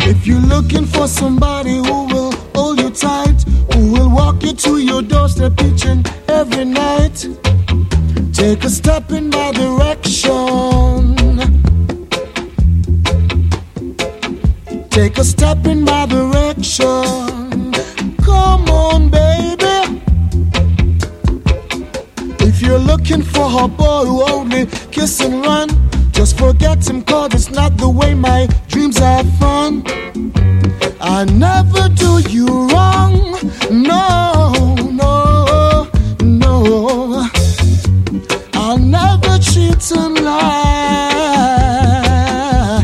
If you're looking for somebody who will hold you tight, who will walk you to your doorstep each and every night, take a step in my direction. Take a step in my direction. Come on, baby. If you're looking for a boy who only kiss and run, just forget him, 'cause it's not the way my dreams have fun. I never do you wrong, no, no, no. I'll never cheat and lie.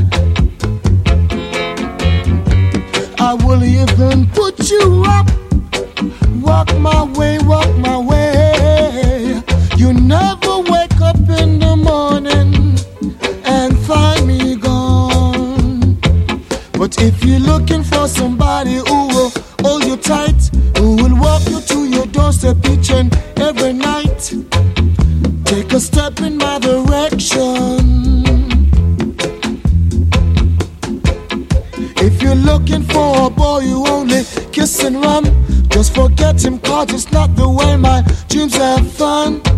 I will even put you up. Walk my way, walk my way. You never wake up in the morning and find me gone. But if you're looking for somebody who will hold you tight, who will walk you to your doorstep each and every night, take a step in my direction. If you're looking for a boy who only kiss and run, just forget him, 'cause it's not the way my dreams have fun.